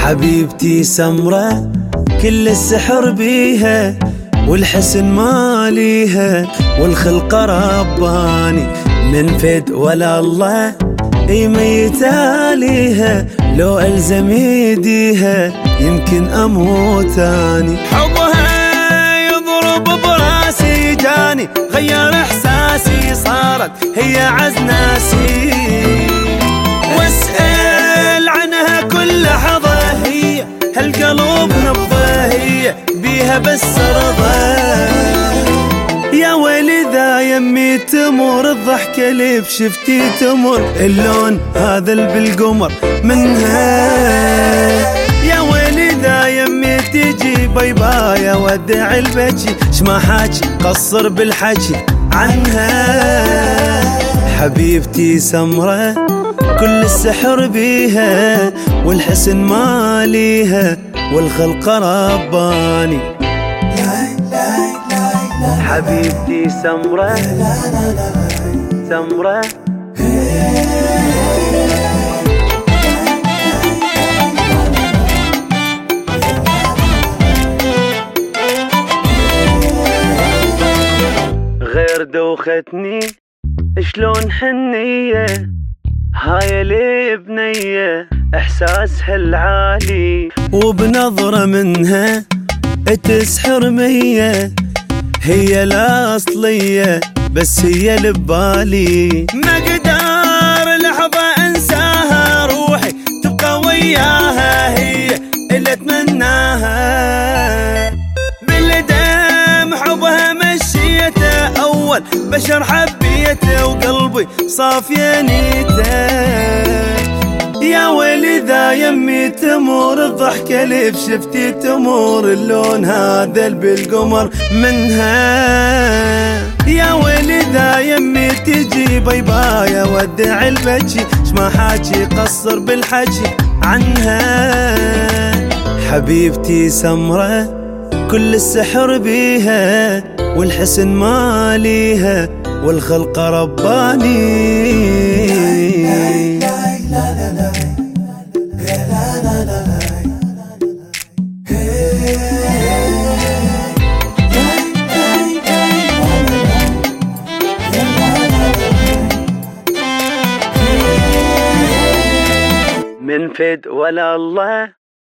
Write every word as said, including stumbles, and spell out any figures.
حبيبتي سمرة كل السحر بيها، والحسن ماليها، والخلق رباني من فد ولا الله اي ميتاليها. لو الزم يديها يمكن اموت اني. حبها يضرب براسي جاني، غير احساسي صارت هي عز ناسي. واسأل عنها كل لحظة، هي هالقلب نبضه، هي بيها بس رضا. يا ويلي ذا يمي تمر الضحكة اللي بشفتي تمر، اللون هذا اللي بالقمر منها. يا ويلي ذا يمي تجي باي ودع البكي، شما حاكي قصر بالحكي عنها. حبيبتي سمرة كل السحر بيها، والحسن ماليها، والخلق رباني. حبيبتي سمرة سمرة غير دوختني شلون حنية، هاي لي بنية احساسها العالي، وبنظرة منها تسحر مية. هي الأصلية بس هي لبالي، ما اقدر لحظة انساها، روحي تبقى وياها، هي اللي اتمناها. بالدم حبها مشيته، اول بشر حبيته، وقلبي صافية نيته. يا ويلي ذا يمي تمر الضحكة اللي بشفتي تمر، اللون هذا اللي بالقمر منها. يا ويلي ذا يمي تجي باي باي ودع البكي، شما حاكي قصر بالحكي عنها. حبيبتي سمرة كل السحر بيها، والحسن ماليها، والخلق رباني. من فد ولا الله